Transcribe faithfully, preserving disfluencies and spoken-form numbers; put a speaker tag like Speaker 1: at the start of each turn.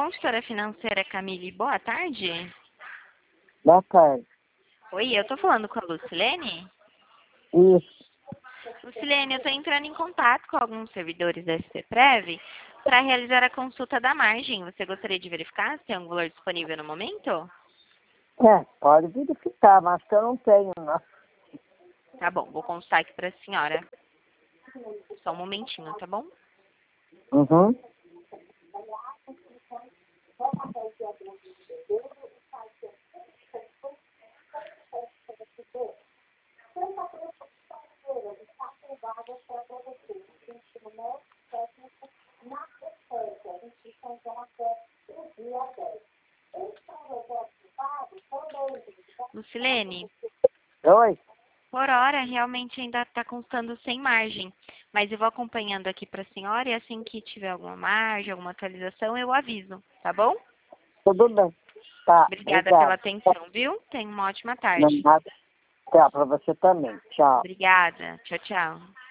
Speaker 1: consultora financeira Camille, boa tarde.
Speaker 2: Boa tarde.
Speaker 1: Oi, eu tô falando com a Lucilene?
Speaker 2: Isso.
Speaker 1: Lucilene, eu tô entrando em contato com alguns servidores da S P Prev para realizar a consulta da margem. Você gostaria de verificar se tem algum valor disponível no momento?
Speaker 2: É, pode verificar, mas que eu não tenho, não.
Speaker 1: Tá bom, vou consultar aqui para a senhora. Só um momentinho, tá bom?
Speaker 2: Uhum.
Speaker 1: Lucilene,
Speaker 2: Oi?
Speaker 1: por hora realmente ainda está constando sem margem, mas eu vou acompanhando aqui para a senhora e assim que tiver alguma margem, alguma atualização, eu aviso, tá bom?
Speaker 2: Tudo bem. Tá,
Speaker 1: Obrigada pela
Speaker 2: obrigado.
Speaker 1: atenção, viu? Tenha uma ótima
Speaker 2: Não,
Speaker 1: tarde.
Speaker 2: nada. Tchau, pra você também. Tchau.
Speaker 1: Obrigada. Tchau, tchau.